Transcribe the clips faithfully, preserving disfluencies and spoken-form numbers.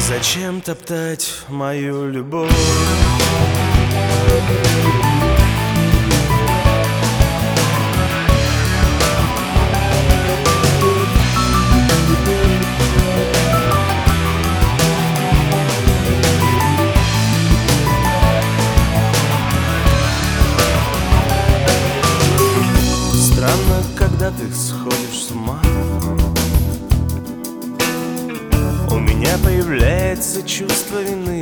Зачем топтать мою любовь? Странно, когда ты сходишь с ума, у меня появляется чувство вины.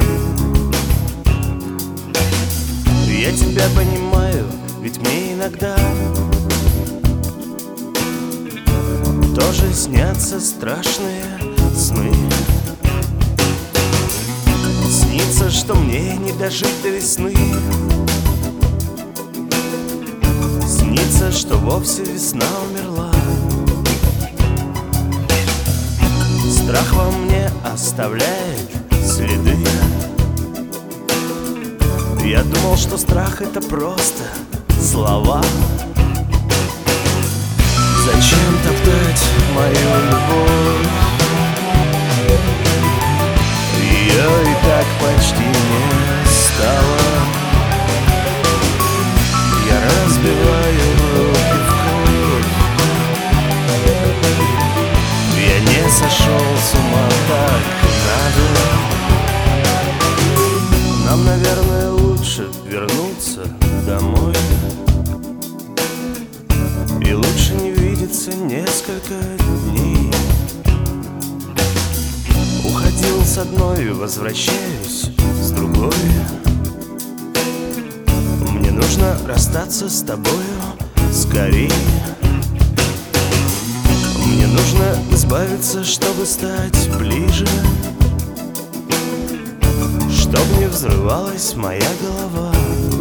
Я тебя понимаю, ведь мне иногда тоже снятся страшные сны. Снится, что мне не дожить до весны. Снится, что вовсе весна умерла. Страх во мне оставляет следы. Я думал, что страх — это просто слова. Зачем топтать мою любовь? Ее и так почти не стало. Я разбиваю руки в кровь. Я не сошел с ума, так надо. Нам, наверное, лучше вернуться домой. И лучше не видеться несколько дней. Уходил с одной, возвращаюсь с другой. Мне нужно расстаться с тобою скорее. Мне нужно избавиться, чтобы стать ближе, чтоб не взрывалась моя голова.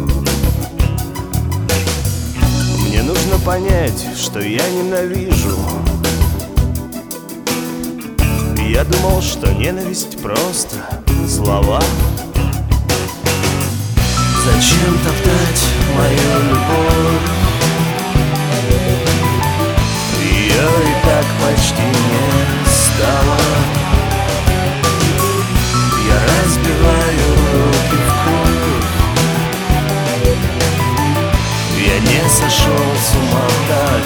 Мне нужно понять, что я ненавижу. Я думал, что ненависть просто слова. Зачем топтать мою любовь? Ее и так почти не стало. Я разбиваю руки в кровь. Я не сошел с ума, так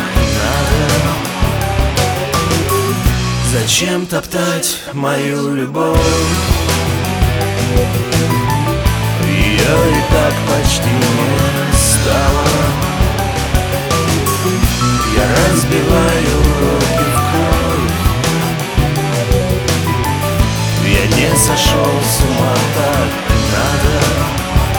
надо. Зачем топтать мою любовь? Ее и так почти не стало. Я разбиваю руки в кровь. Я не сошел с ума, так надо.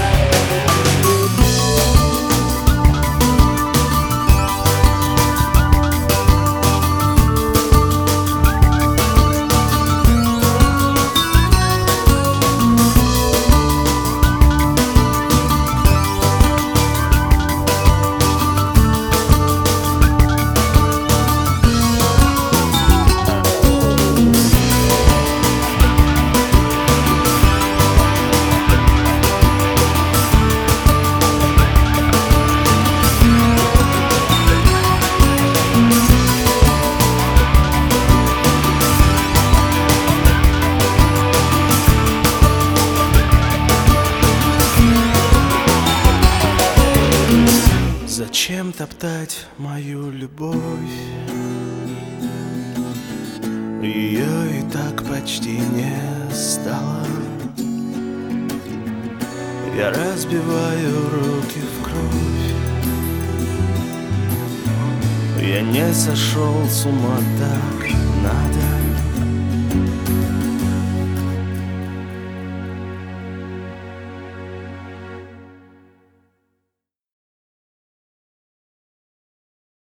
Зачем топтать мою любовь? Ее и так почти не стало. Я разбиваю руки в кровь. Я не сошел с ума, так надо.